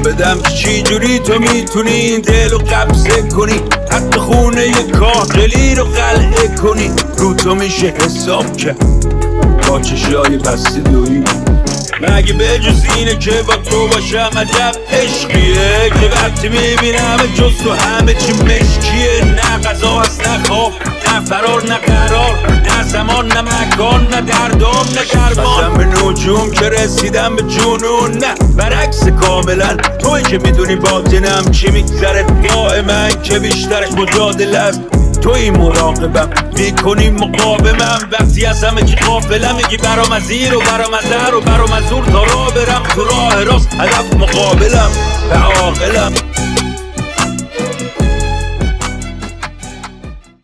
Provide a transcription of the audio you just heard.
بدم چی جوری تو میتونی این دل رو قبضه کنی، حتی خونه یه کاخلی رو قلعه کنی. رو تو میشه حساب کرد با چشای بسته دویی، مگه به جز اینه که با تو باشم عجب عشقیه که وقتی میبینم جز تو همه چی مشکیه. نه غذا هست نه خواب نه فرار نه قرار، نه زمان نه مکان نه دردام نه درمان. قسم به نجوم که رسیدم به جنون، نه برعکس کاملا توی که میدونی باطنم چی میگذره. دعای من که بیشترش مجادله است، توی مراقبم میکنی مقاومم. وقتی از همه چی غافلم میگی برام از این و برام از در و برام از اون، تا راه برم تو راه راست هدف مقابلم و عاقلم.